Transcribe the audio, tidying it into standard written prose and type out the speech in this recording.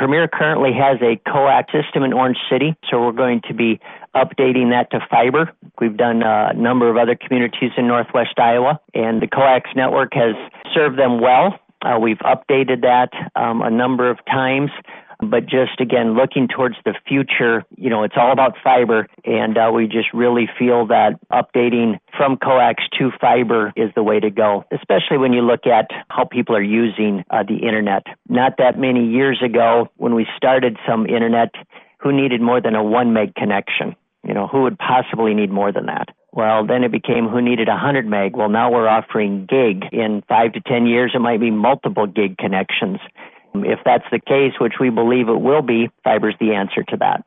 Premier currently has a coax system in Orange City, so we're going to be updating that to fiber. We've done a number of other communities in northwest Iowa, and the coax network has served them well. We've updated that a number of times, but just, again, looking towards the future, it's all about fiber, and we just really feel that updating from coax to fiber is the way to go, especially when you look at how people are using the internet. Not that many years ago, when we started some internet, who needed more than a 1 meg connection? Who would possibly need more than that? Well, then it became who needed 100 meg. Well, now we're offering gig. In 5 to 10 years, it might be multiple gig connections. If that's the case, which we believe it will be, fiber's the answer to that.